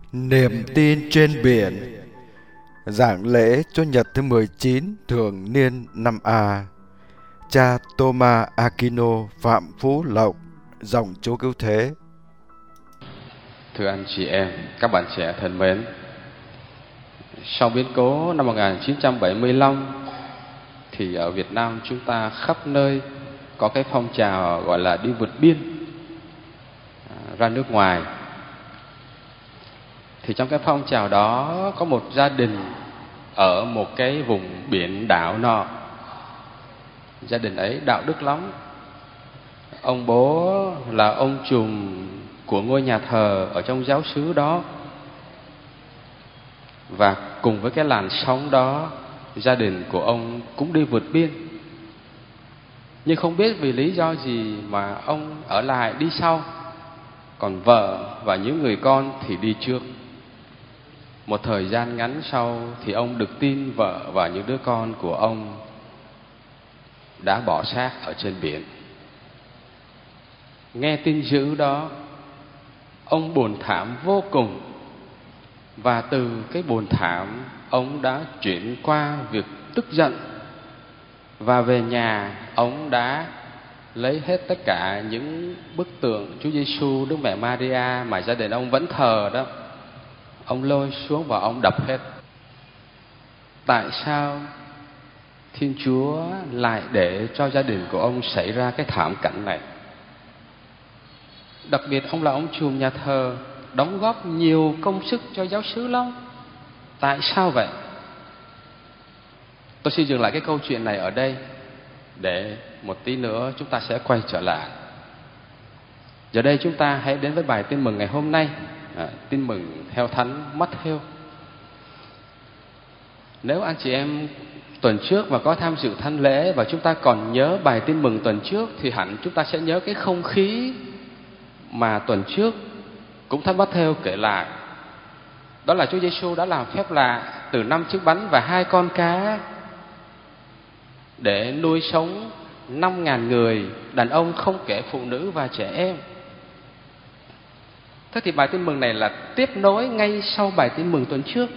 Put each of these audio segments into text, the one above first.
Niềm tin trên biển. Giảng lễ Chủ nhật thứ 19 thường niên năm A. Cha Thomas Aquino, Phạm Phú Lộc, dòng Chúa Cứu Thế. Thưa anh chị em, các bạn trẻ thân mến, sau biến cố năm 1975 thì ở Việt Nam chúng ta khắp nơi có cái phong trào gọi là đi vượt biên ra nước ngoài. Thì trong cái phong trào đó có một gia đình ở một cái vùng biển đảo nọ. Gia đình ấy đạo đức lắm. Ông bố là ông trùm của ngôi nhà thờ ở trong giáo xứ đó. Và cùng với cái làn sóng đó, gia đình của ông cũng đi vượt biên. Nhưng không biết vì lý do gì mà ông ở lại đi sau, còn vợ và những người con thì đi trước. Một thời gian ngắn sau thì ông được tin vợ và những đứa con của ông đã bỏ xác ở trên biển. Nghe tin dữ đó, ông buồn thảm vô cùng. Và từ cái buồn thảm, ông đã chuyển qua việc tức giận. Và về nhà, ông đã lấy hết tất cả những bức tượng Chúa Giêsu, Đức Mẹ Maria mà gia đình ông vẫn thờ đó, ông lôi xuống và ông đập hết. Tại sao Thiên Chúa lại để cho gia đình của ông xảy ra cái thảm cảnh này? Đặc biệt ông là ông trùm nhà thờ, đóng góp nhiều công sức cho giáo xứ lắm. Tại sao vậy? Tôi xin dừng lại cái câu chuyện này ở đây, để một tí nữa chúng ta sẽ quay trở lại. Giờ đây chúng ta hãy đến với bài tin mừng ngày hôm nay, tin mừng theo Thánh Matthew. Nếu anh chị em tuần trước mà có tham dự thánh lễ và chúng ta còn nhớ bài tin mừng tuần trước, thì hẳn chúng ta sẽ nhớ cái không khí mà tuần trước cũng Thánh Matthew kể lại. Đó là Chúa Giêsu đã làm phép lạ từ 5 chiếc bánh và 2 con cá để nuôi sống 5.000 người, đàn ông không kể phụ nữ và trẻ em. Thế thì bài tin mừng này là tiếp nối ngay sau bài tin mừng tuần trước.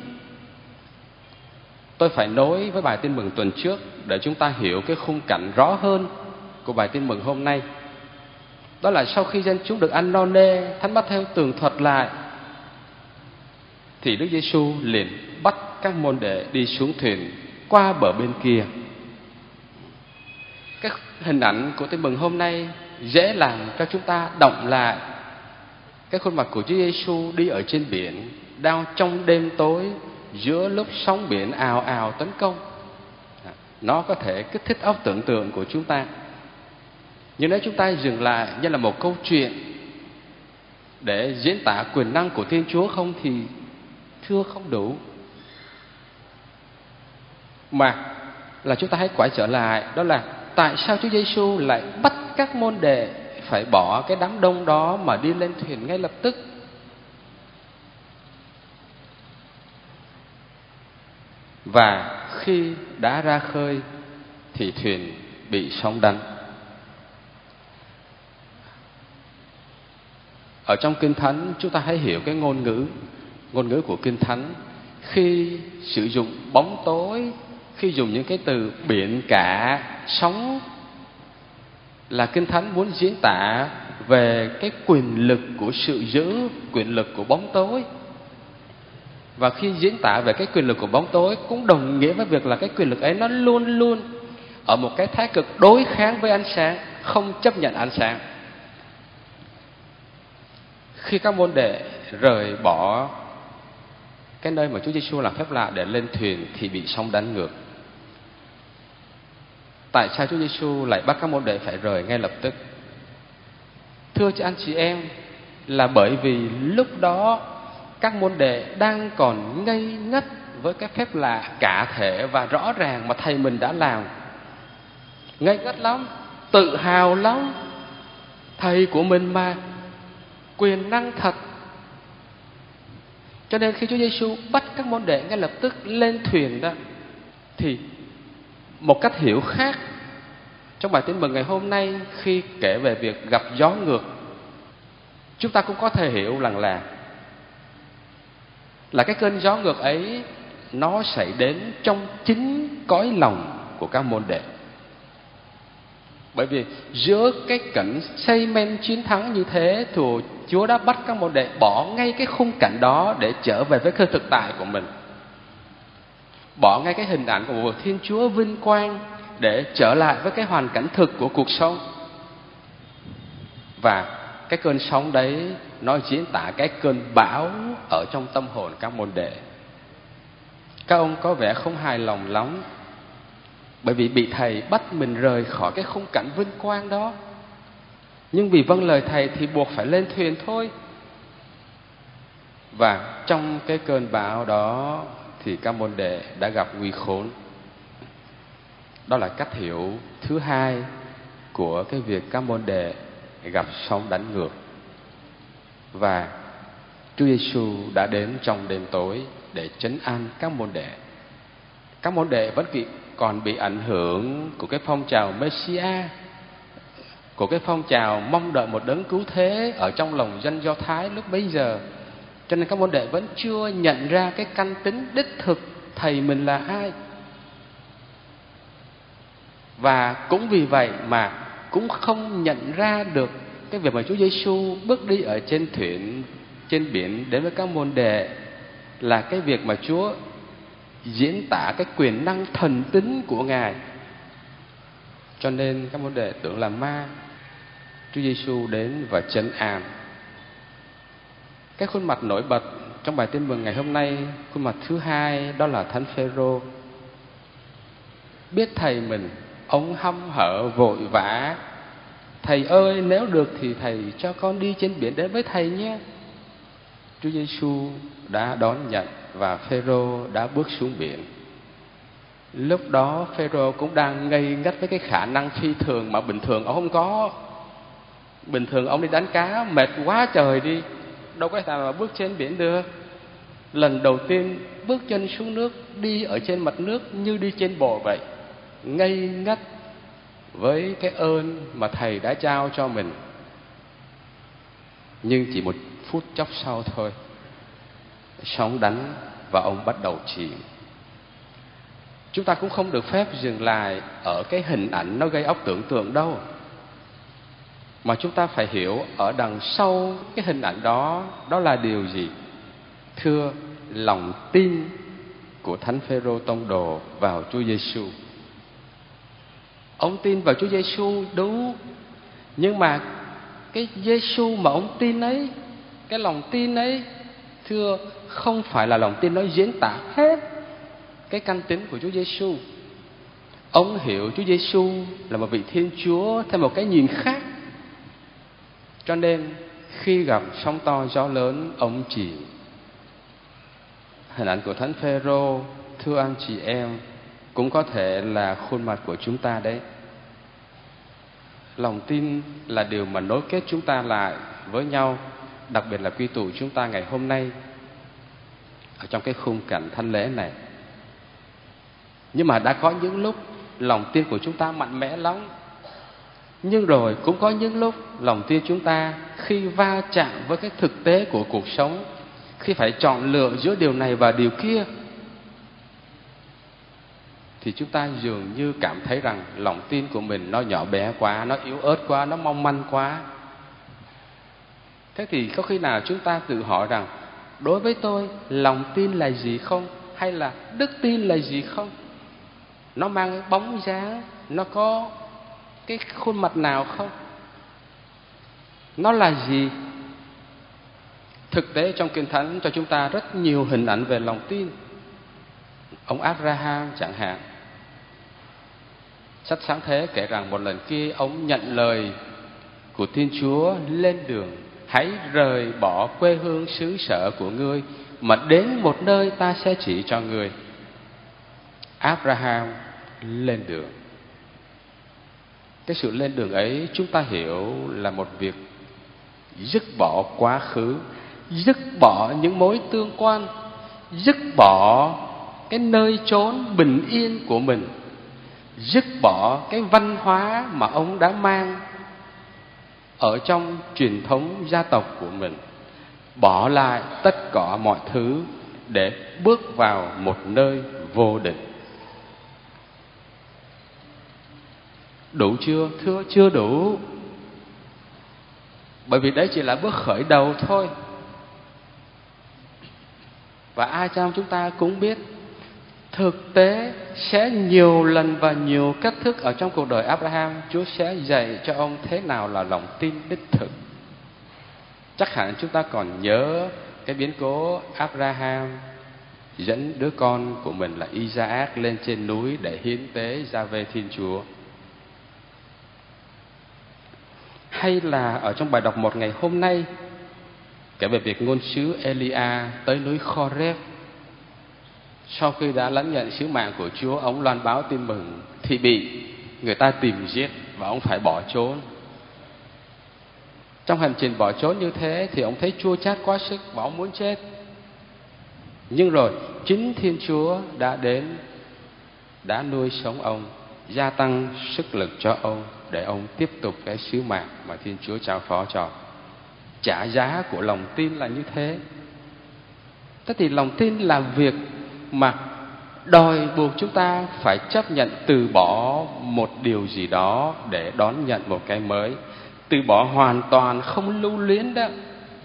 Tôi phải nối với bài tin mừng tuần trước để chúng ta hiểu cái khung cảnh rõ hơn của bài tin mừng hôm nay. Đó là sau khi dân chúng được ăn no nê, Thánh Matthew tường thuật lại, thì Đức Giêsu liền bắt các môn đệ đi xuống thuyền qua bờ bên kia. Cái hình ảnh của tin mừng hôm nay dễ làm cho chúng ta động lại cái khuôn mặt của Chúa Giêsu đi ở trên biển, đang trong đêm tối giữa lúc sóng biển ào ào tấn công. Nó có thể kích thích óc tưởng tượng của chúng ta. Nhưng nếu chúng ta dừng lại như là một câu chuyện để diễn tả quyền năng của Thiên Chúa không thì thưa không đủ. Mà là chúng ta hãy quay trở lại, đó là tại sao Chúa Giêsu lại bắt các môn đệ phải bỏ cái đám đông đó mà đi lên thuyền ngay lập tức. Và khi đã ra khơi thì thuyền bị sóng đánh. Ở trong Kinh Thánh chúng ta hãy hiểu cái ngôn ngữ của Kinh Thánh. Khi sử dụng bóng tối, khi dùng những cái từ biển cả, sóng, là Kinh Thánh muốn diễn tả về cái quyền lực của sự dữ, quyền lực của bóng tối. Và khi diễn tả về cái quyền lực của bóng tối cũng đồng nghĩa với việc là cái quyền lực ấy nó luôn luôn ở một cái thái cực đối kháng với ánh sáng, không chấp nhận ánh sáng. Khi các môn đệ rời bỏ cái nơi mà Chúa Giêsu làm phép lạ để lên thuyền thì bị sóng đánh ngược. Tại sao Chúa Giêsu lại bắt các môn đệ phải rời ngay lập tức? Thưa chị anh chị em, là bởi vì lúc đó các môn đệ đang còn ngây ngất với cái phép lạ cả thể và rõ ràng mà thầy mình đã làm. Ngây ngất lắm, tự hào lắm. Thầy của mình mà, quyền năng thật. Cho nên khi Chúa Giêsu bắt các môn đệ ngay lập tức lên thuyền đó, thì một cách hiểu khác trong bài tin mừng ngày hôm nay, khi kể về việc gặp gió ngược, chúng ta cũng có thể hiểu rằng là là cái cơn gió ngược ấy nó xảy đến trong chính cõi lòng của các môn đệ. Bởi vì giữa cái cảnh xây men chiến thắng như thế thì Chúa đã bắt các môn đệ bỏ ngay cái khung cảnh đó để trở về với cái thực tại của mình, bỏ ngay cái hình ảnh của một Thiên Chúa vinh quang để trở lại với cái hoàn cảnh thực của cuộc sống. Và cái cơn sóng đấy nó diễn tả cái cơn bão ở trong tâm hồn các môn đệ. Các ông có vẻ không hài lòng lắm, bởi vì bị thầy bắt mình rời khỏi cái khung cảnh vinh quang đó. Nhưng vì vâng lời thầy thì buộc phải lên thuyền thôi. Và trong cái cơn bão đó thì các môn đệ đã gặp nguy khốn. Đó là cách hiểu thứ hai của cái việc các môn đệ gặp sóng đánh ngược. Và Chúa Giêsu đã đến trong đêm tối để trấn an các môn đệ. Các môn đệ vẫn còn bị ảnh hưởng của cái phong trào Messia, của cái phong trào mong đợi một đấng cứu thế ở trong lòng dân Do Thái lúc bấy giờ. Cho nên các môn đệ vẫn chưa nhận ra cái căn tính đích thực thầy mình là ai. Và cũng vì vậy mà cũng không nhận ra được cái việc mà Chúa Giêsu bước đi ở trên thuyền, trên biển đến với các môn đệ là cái việc mà Chúa diễn tả cái quyền năng thần tính của Ngài. Cho nên các môn đệ tưởng là ma. Chúa Giêsu đến và trấn an. Cái khuôn mặt nổi bật trong bài tin mừng ngày hôm nay, khuôn mặt thứ hai, đó là Thánh Phêrô. Biết thầy mình, ông hăm hở vội vã: thầy ơi, nếu được thì thầy cho con đi trên biển đến với thầy nhé. Chúa Giêsu đã đón nhận và Phêrô đã bước xuống biển. Lúc đó Phêrô cũng đang ngây ngất với cái khả năng phi thường mà bình thường ông không có. Bình thường ông đi đánh cá mệt quá trời đi, đâu có thể mà bước trên biển được. Lần đầu tiên bước chân xuống nước, đi ở trên mặt nước như đi trên bồ vậy, ngây ngất với cái ơn mà thầy đã trao cho mình. Nhưng chỉ một phút chốc sau thôi, sóng đánh và ông bắt đầu chìm. Chúng ta cũng không được phép dừng lại ở cái hình ảnh nó gây óc tưởng tượng đâu, mà chúng ta phải hiểu ở đằng sau cái hình ảnh đó, đó là điều gì? Thưa, lòng tin của Thánh Phêrô tông đồ vào Chúa Giêsu. Ông tin vào Chúa Giêsu đúng, nhưng mà cái Giêsu mà ông tin ấy, cái lòng tin ấy, thưa, không phải là lòng tin nó diễn tả hết cái căn tính của Chúa Giêsu. Ông hiểu Chúa Giêsu là một vị Thiên Chúa theo một cái nhìn khác. Cho nên khi gặp sóng to gió lớn, ông chìm. Hình ảnh của Thánh Phêrô, thưa anh chị em, cũng có thể là khuôn mặt của chúng ta đấy. Lòng tin là điều mà nối kết chúng ta lại với nhau, đặc biệt là quy tụ chúng ta ngày hôm nay ở trong cái khung cảnh thánh lễ này. Nhưng mà đã có những lúc lòng tin của chúng ta mạnh mẽ lắm, nhưng rồi cũng có những lúc lòng tin chúng ta khi va chạm với cái thực tế của cuộc sống, khi phải chọn lựa giữa điều này và điều kia, thì chúng ta dường như cảm thấy rằng lòng tin của mình nó nhỏ bé quá, nó yếu ớt quá, nó mong manh quá. Thế thì có khi nào chúng ta tự hỏi rằng đối với tôi lòng tin là gì không? Hay là đức tin là gì không? Nó mang bóng dáng, nó có cái khuôn mặt nào không? Nó là gì? Thực tế trong Kinh Thánh cho chúng ta rất nhiều hình ảnh về lòng tin. Ông Abraham chẳng hạn, sách Sáng Thế kể rằng một lần kia ông nhận lời của Thiên Chúa lên đường: hãy rời bỏ quê hương xứ sở của ngươi mà đến một nơi ta sẽ chỉ cho ngươi. Abraham lên đường. Cái sự lên đường ấy chúng ta hiểu là một việc dứt bỏ quá khứ, dứt bỏ những mối tương quan, dứt bỏ cái nơi chốn bình yên của mình, dứt bỏ cái văn hóa mà ông đã mang ở trong truyền thống gia tộc của mình, bỏ lại tất cả mọi thứ để bước vào một nơi vô định. Đủ chưa? Thưa, chưa đủ. Bởi vì đấy chỉ là bước khởi đầu thôi. Và ai trong chúng ta cũng biết, thực tế sẽ nhiều lần và nhiều cách thức ở trong cuộc đời Abraham, Chúa sẽ dạy cho ông thế nào là lòng tin đích thực. Chắc hẳn chúng ta còn nhớ cái biến cố Abraham dẫn đứa con của mình là Isaac lên trên núi để hiến tế Giave Thiên Chúa. Hay là ở trong bài đọc một ngày hôm nay kể về việc ngôn sứ Elia tới núi Khoreb. Sau khi đã lãnh nhận sứ mạng của Chúa, ông loan báo tin mừng thì bị người ta tìm giết và ông phải bỏ trốn. Trong hành trình bỏ trốn như thế thì ông thấy chua chát quá sức và ông muốn chết. Nhưng rồi chính Thiên Chúa đã đến, đã nuôi sống ông, gia tăng sức lực cho ông để ông tiếp tục cái sứ mạng mà Thiên Chúa trao phó cho. Trả giá của lòng tin là như thế. Thế thì lòng tin là việc mà đòi buộc chúng ta phải chấp nhận từ bỏ một điều gì đó để đón nhận một cái mới. Từ bỏ hoàn toàn, không lưu luyến đó.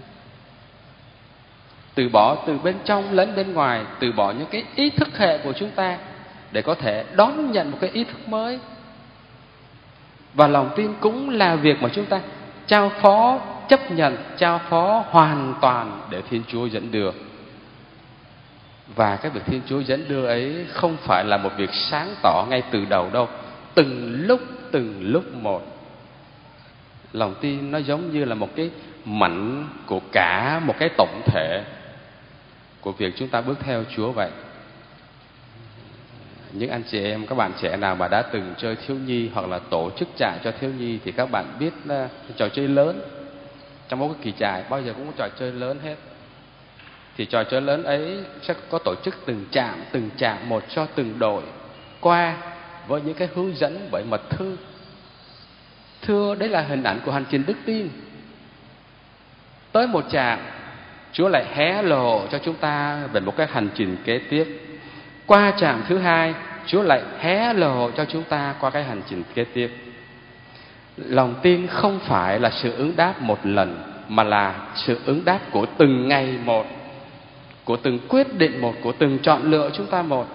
Từ bỏ từ bên trong lẫn bên ngoài, từ bỏ những cái ý thức hệ của chúng ta để có thể đón nhận một cái ý thức mới. Và lòng tin cũng là việc mà chúng ta trao phó, chấp nhận, trao phó hoàn toàn để Thiên Chúa dẫn đường. Và cái việc Thiên Chúa dẫn đưa ấy không phải là một việc sáng tỏ ngay từ đầu đâu. Từng lúc một. Lòng tin nó giống như là một cái mảnh của cả một cái tổng thể của việc chúng ta bước theo Chúa vậy. Những anh chị em, các bạn trẻ nào mà đã từng chơi thiếu nhi hoặc là tổ chức trại cho thiếu nhi thì các bạn biết trò chơi lớn. Trong mỗi cái kỳ trại bao giờ cũng có trò chơi lớn hết. Thì trò chơi lớn ấy sẽ có tổ chức từng trạm một cho từng đội qua với những cái hướng dẫn bởi mật thư. Thưa, đấy là hình ảnh của hành trình đức tin. Tới một trạm, Chúa lại hé lộ cho chúng ta về một cái hành trình kế tiếp. Qua trạm thứ hai, Chúa lại hé lộ cho chúng ta qua cái hành trình kế tiếp. Lòng tin không phải là sự ứng đáp một lần, mà là sự ứng đáp của từng ngày một, của từng quyết định một, của từng chọn lựa chúng ta một.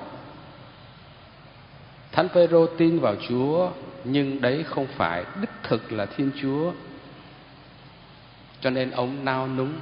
Thánh Phêrô tin vào Chúa, nhưng đấy không phải đích thực là Thiên Chúa, cho nên ông nao núng.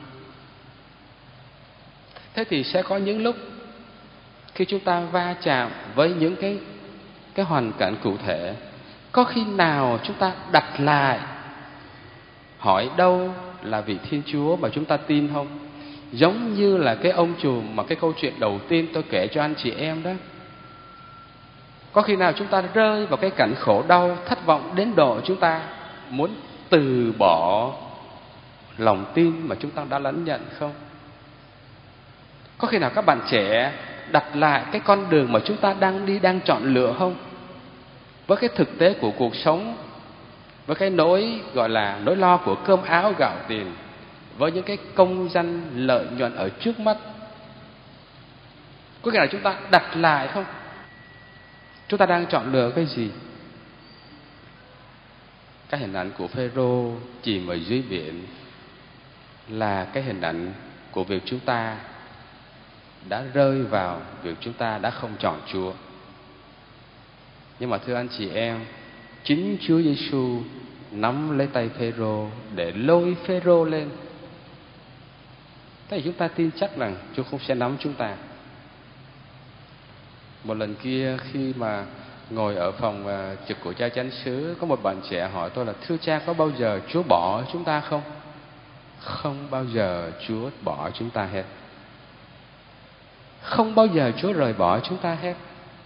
Thế thì sẽ có những lúc khi chúng ta va chạm với những cái hoàn cảnh cụ thể, có khi nào chúng ta đặt lại hỏi đâu là vị Thiên Chúa mà chúng ta tin không? Giống như là cái ông trùm mà cái câu chuyện đầu tiên tôi kể cho anh chị em đó. Có khi nào chúng ta rơi vào cái cảnh khổ đau, thất vọng đến độ chúng ta muốn từ bỏ lòng tin mà chúng ta đã lãnh nhận không? Có khi nào các bạn trẻ đặt lại cái con đường mà chúng ta đang đi, đang chọn lựa không? Với cái thực tế của cuộc sống, với cái nỗi gọi là nỗi lo của cơm áo gạo tiền, với những cái công danh lợi nhuận ở trước mắt, có khi nào chúng ta đặt lại không? Chúng ta đang chọn lựa cái gì? Cái hình ảnh của Phêrô chìm ở dưới biển là cái hình ảnh của việc chúng ta đã rơi vào việc chúng ta đã không chọn Chúa. Nhưng mà thưa anh chị em, chính Chúa Giêsu nắm lấy tay Phêrô để lôi Phêrô lên. Thế thì chúng ta tin chắc rằng Chúa không sẽ nắm chúng ta. Một lần kia khi mà ngồi ở phòng trực của cha chánh xứ, có một bạn trẻ hỏi tôi là: thưa cha, có bao giờ Chúa bỏ chúng ta không? Không bao giờ Chúa bỏ chúng ta hết. Không bao giờ Chúa rời bỏ chúng ta hết.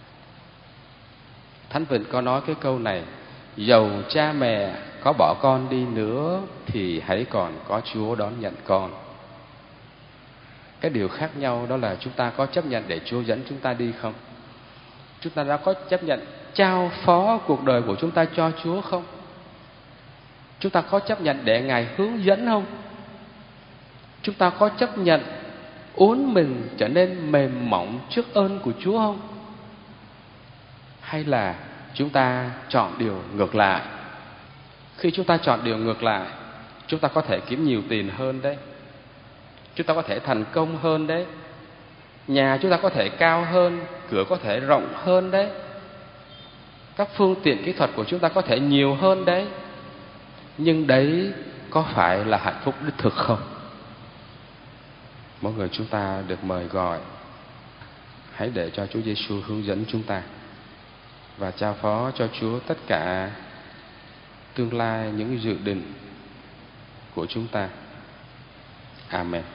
Thánh Vịnh có nói cái câu này: dầu cha mẹ có bỏ con đi nữa thì hãy còn có Chúa đón nhận con. Cái điều khác nhau đó là chúng ta có chấp nhận để Chúa dẫn chúng ta đi không? Chúng ta đã có chấp nhận trao phó cuộc đời của chúng ta cho Chúa không? Chúng ta có chấp nhận để Ngài hướng dẫn không? Chúng ta có chấp nhận uốn mình trở nên mềm mỏng trước ơn của Chúa không? Hay là chúng ta chọn điều ngược lại? Khi chúng ta chọn điều ngược lại, chúng ta có thể kiếm nhiều tiền hơn đấy, chúng ta có thể thành công hơn đấy, nhà chúng ta có thể cao hơn, cửa có thể rộng hơn đấy, các phương tiện kỹ thuật của chúng ta có thể nhiều hơn đấy. Nhưng đấy có phải là hạnh phúc đích thực không? Mỗi người chúng ta được mời gọi, hãy để cho Chúa Giêsu hướng dẫn chúng ta và trao phó cho Chúa tất cả tương lai, những dự định của chúng ta. Amen.